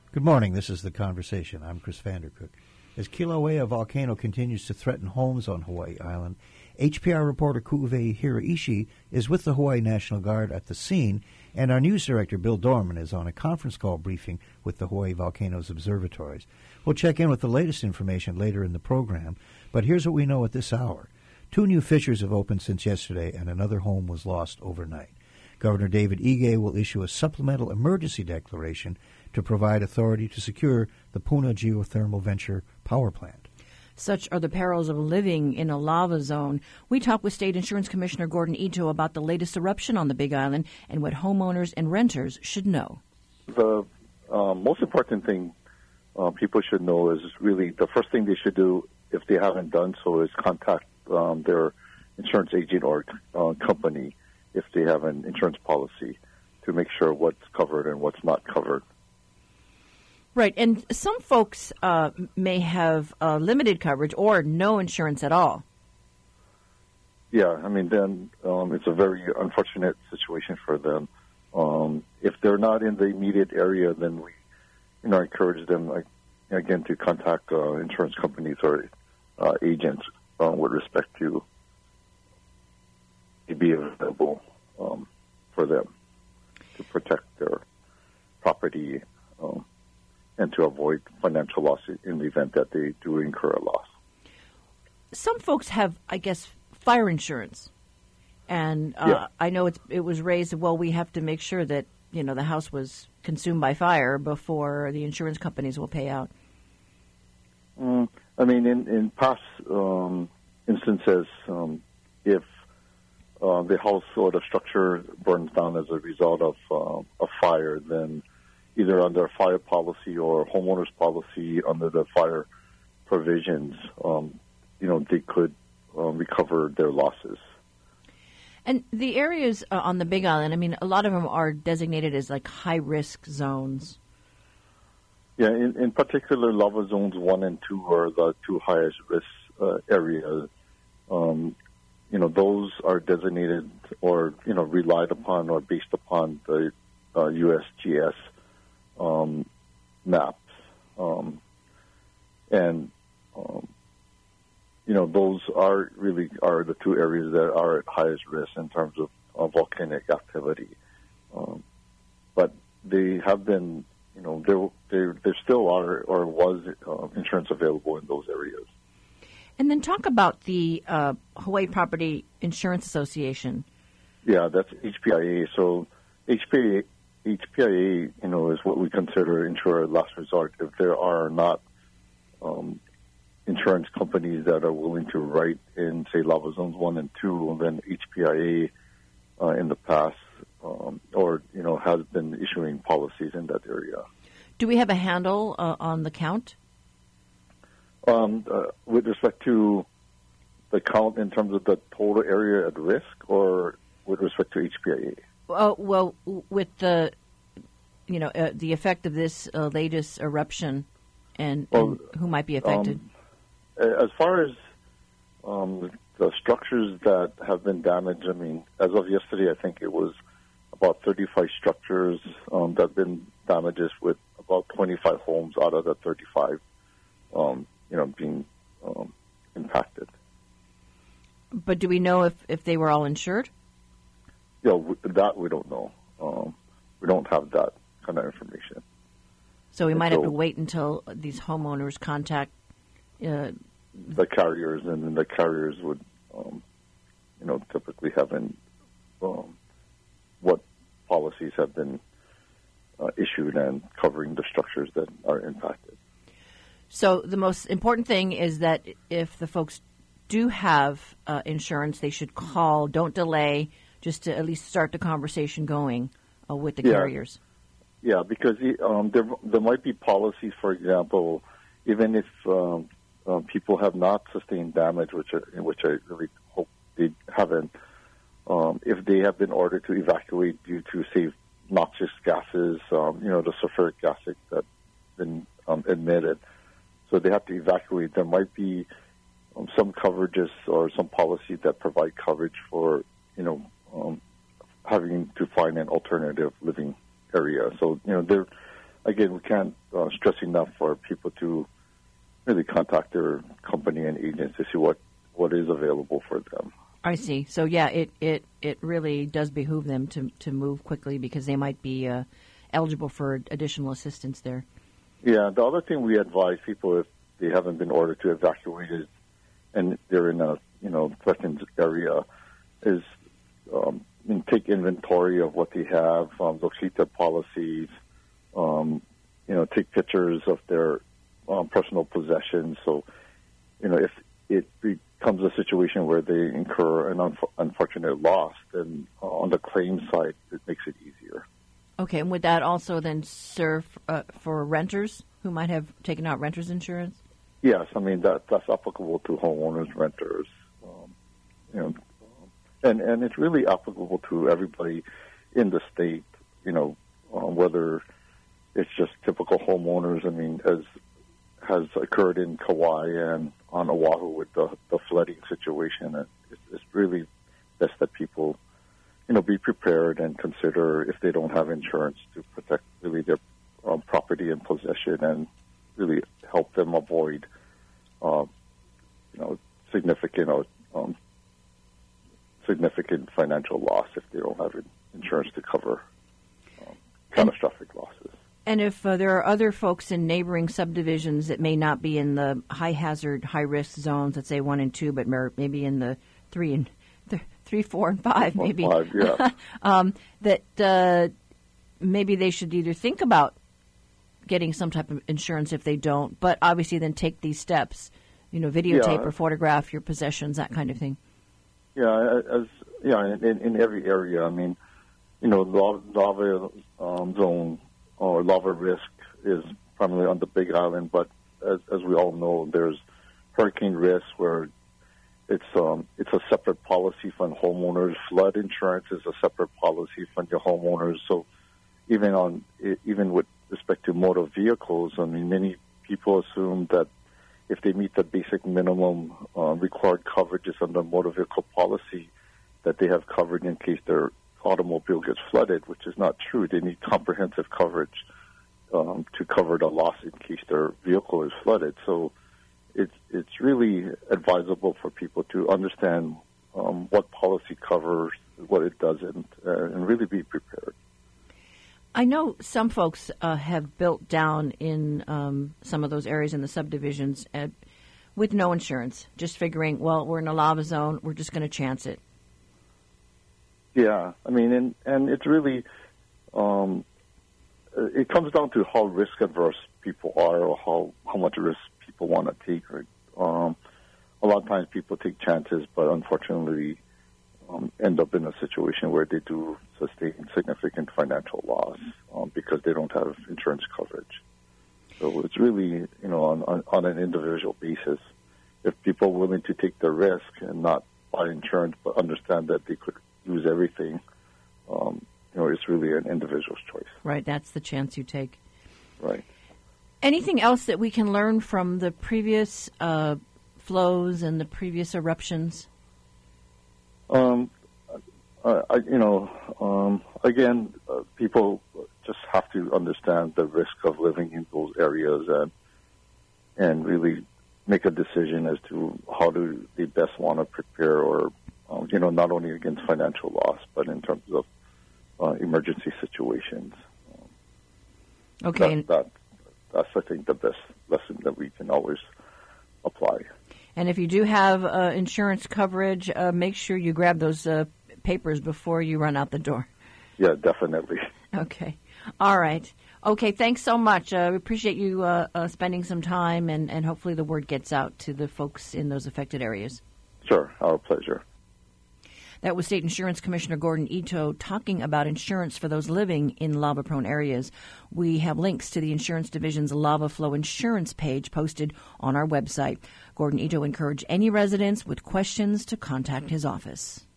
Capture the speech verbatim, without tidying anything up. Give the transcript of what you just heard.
Good morning. This is The Conversation. I'm Chris Vandercook. As Kilauea volcano continues to threaten homes on Hawaii Island, H P R reporter Ku'uwei Hiraishi is with the Hawaii National Guard at the scene, and our news director, Bill Dorman, is on a conference call briefing with the Hawaii Volcanoes Observatories. We'll check in with the latest information later in the program, but here's what we know at this hour. Two new fissures have opened since yesterday, and another home was lost overnight. Governor David Ige will issue a supplemental emergency declaration to provide authority to secure the Puna Geothermal Venture power plant. Such are the perils of living in a lava zone. We talked with State Insurance Commissioner Gordon Ito about the latest eruption on the Big Island and what homeowners and renters should know. The uh, most important thing uh, people should know is really the first thing they should do, if they haven't done so, is contact um, their insurance agent or uh, company if they have an insurance policy to make sure what's covered and what's not covered. Right, and some folks uh, may have uh, limited coverage or no insurance at all. Yeah, I mean, then um, it's a very unfortunate situation for them. Um, if they're not in the immediate area, then we, you know, encourage them, like, again, to contact uh, insurance companies or uh, agents uh, with respect to be available um, for them to protect their property um, and to avoid financial loss in the event that they do incur a loss. Some folks have, I guess, fire insurance, and uh, yeah. I know it's, it was raised, well, we have to make sure that, you know, the house was consumed by fire before the insurance companies will pay out. Mm, I mean, in, in past um, instances, um, if uh, the house or the structure burns down as a result of uh, a fire, then either under a fire policy or homeowner's policy under the fire provisions, um, you know, they could um, recover their losses. And the areas uh, on the Big Island, I mean, a lot of them are designated as like high-risk zones. Yeah, in, in particular, lava zones one and two are the two highest risk uh, areas. Um, you know, those are designated or, you know, relied upon or based upon the uh, U S G S um, maps. Um, and, um, you know, those are really are the two areas that are at highest risk in terms of uh, volcanic activity. Um, but they have been, you know, there, there, there still are or was uh, insurance available in those areas. And then talk about the uh, Hawaii Property Insurance Association. Yeah, that's H P I A. So H P I A, H P I A, you know, is what we consider insurer of last resort. If there are not um, insurance companies that are willing to write in, say, lava zones one and two, and then H P I A uh, in the past, um, or, you know, has been issuing policies in that area. Do we have a handle uh, on the count? Um, uh, with respect to the count in terms of the total area at risk, or with respect to H P I A? Uh, well, with the, you know, uh, the effect of this uh, latest eruption and, well, and who might be affected? Um, as far as um, the structures that have been damaged, I mean, as of yesterday, I think it was about thirty-five structures um, that have been damages, with about twenty-five homes out of the thirty-five, um, you know, being um, impacted. But do we know if, if they were all insured? Yeah, you know, that we don't know. Um, we don't have that kind of information. So we and might so, have to wait until these homeowners contact uh, the carriers, and then the carriers would, um, you know, typically have in um, what policies have been uh, issued and covering the structures that are impacted. So the most important thing is that if the folks do have uh, insurance, they should call. Don't delay, just to at least start the conversation going uh, with the yeah. carriers. Yeah, because um, there there might be policies, for example, even if um, um, people have not sustained damage, which I, which I really hope they haven't, um, if they have been ordered to evacuate due to, say, noxious gases, um, you know, the sulfuric acid that's been um, emitted, so they have to evacuate, there might be um, some coverages or some policies that provide coverage for, you know, um, having to find an alternative living area. So, you know, there again, we can't uh, stress enough for people to really contact their company and agents to see what, what is available for them. I see. So, yeah, it, it, it really does behoove them to, to move quickly because they might be uh, eligible for additional assistance there. Yeah, the other thing we advise people if they haven't been ordered to evacuate is, and they're in a, you know, threatened area, is um, take inventory of what they have, um, locate their policies, um, you know, take pictures of their um, personal possessions. So, you know, if it becomes a situation where they incur an unf- unfortunate loss, then uh, on the claim side, it makes it easier. Okay, and would that also then serve uh, for renters who might have taken out renter's insurance? Yes, I mean, that that's applicable to homeowners, renters, um, you know, and, and it's really applicable to everybody in the state, you know, uh, whether it's just typical homeowners. I mean, as has occurred in Kauai and on Oahu with the, the flooding situation, it's, it's really best that people, you know, be prepared and consider if they don't have insurance to protect really their um, property and possession and really help them avoid, uh, you know, significant or um, significant financial loss if they don't have insurance to cover um, catastrophic losses. And if uh, there are other folks in neighboring subdivisions that may not be in the high hazard, high risk zones, let's say one and two, but maybe in the three and th- three, four, and five, Four, maybe five, yeah. um, that uh, maybe they should either think about getting some type of insurance if they don't, but obviously then take these steps, you know, videotape yeah. or photograph your possessions, that kind of thing. Yeah, as yeah, in, in every area. I mean, you know, lava um, zone or lava risk is primarily on the Big Island, but as, as we all know, there's hurricane risk where it's um, it's a separate policy from homeowners. Flood insurance is a separate policy from your homeowners. So even on even with respect to motor vehicles, I mean, many people assume that if they meet the basic minimum uh, required coverages under motor vehicle policy, that they have coverage in case their automobile gets flooded, which is not true. They need comprehensive coverage um, to cover the loss in case their vehicle is flooded. So it's it's really advisable for people to understand um, what policy covers, what it doesn't, uh, and really be prepared. I know some folks uh, have built down in um, some of those areas in the subdivisions uh, with no insurance, just figuring, well, we're in a lava zone, we're just going to chance it. Yeah, I mean, and, and it's really, um, it comes down to how risk adverse people are or how, how much risk people want to take. Right? Um, a lot of times people take chances, but unfortunately um, end up in a situation where they do sustain significant financial loss um, because they don't have insurance coverage. So it's really, you know, on, on, on an individual basis. If people are willing to take the risk and not buy insurance but understand that they could lose everything, um, you know, it's really an individual's choice. Right, that's the chance you take. Right. Anything else that we can learn from the previous uh, flows and the previous eruptions? Um, uh, I, you know, um, again, uh, people just have to understand the risk of living in those areas and and really make a decision as to how do they best want to prepare or, um, you know, not only against financial loss, but in terms of uh, emergency situations. Okay. That, that, that's, I think, the best lesson that we can always apply. And if you do have uh, insurance coverage, uh, make sure you grab those uh, papers before you run out the door. Yeah, definitely. Okay. All right. Okay, thanks so much. Uh, we appreciate you uh, uh, spending some time, and, and hopefully the word gets out to the folks in those affected areas. Sure, our pleasure. That was State Insurance Commissioner Gordon Ito talking about insurance for those living in lava-prone areas. We have links to the Insurance Division's Lava Flow Insurance page posted on our website. Gordon Ito encouraged any residents with questions to contact his office.